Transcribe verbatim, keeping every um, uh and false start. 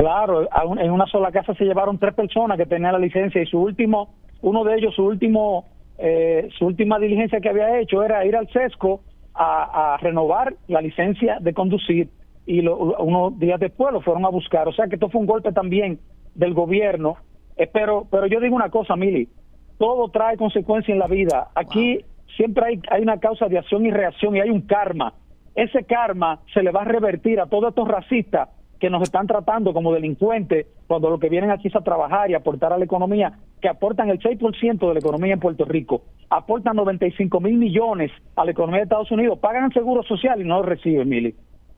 Claro, a un- en una sola casa se llevaron tres personas que tenían la licencia y su último, uno de ellos, su último, eh, su última diligencia que había hecho era ir al sesco a, a renovar la licencia de conducir y lo- unos días después lo fueron a buscar. O sea que esto fue un golpe también del gobierno. Eh, pero, pero yo digo una cosa, Mili, todo trae consecuencias en la vida. Aquí Wow. siempre hay, hay una causa de acción y reacción y hay un karma. Ese karma se le va a revertir a todos estos racistas que nos están tratando como delincuentes cuando lo que vienen aquí es a trabajar y aportar a la economía, que aportan el seis por ciento de la economía en Puerto Rico, aportan noventa y cinco mil millones a la economía de Estados Unidos, pagan seguro social y no lo reciben, Mili.